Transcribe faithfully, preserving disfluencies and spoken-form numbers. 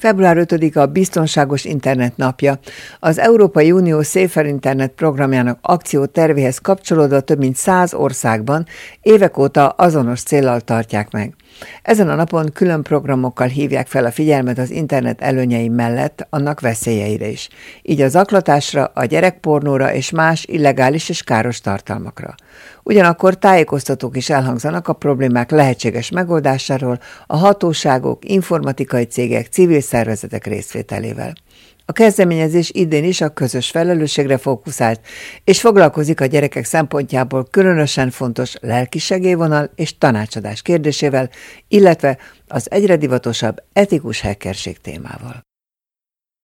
február ötödike a Biztonságos Internet napja. Az Európai Unió Safer Internet programjának akciótervéhez kapcsolódva több mint száz országban évek óta azonos céllal tartják meg. Ezen a napon külön programokkal hívják fel a figyelmet az internet előnyei mellett annak veszélyeire is, így a zaklatásra, a gyerekpornóra és más illegális és káros tartalmakra. Ugyanakkor tájékoztatók is elhangzanak a problémák lehetséges megoldásáról a hatóságok, informatikai cégek, civil szervezetek részvételével. A kezdeményezés idén is a közös felelősségre fókuszált, és foglalkozik a gyerekek szempontjából különösen fontos lelki segélyvonal és tanácsadás kérdésével, illetve az egyre divatosabb etikus hackerség témával.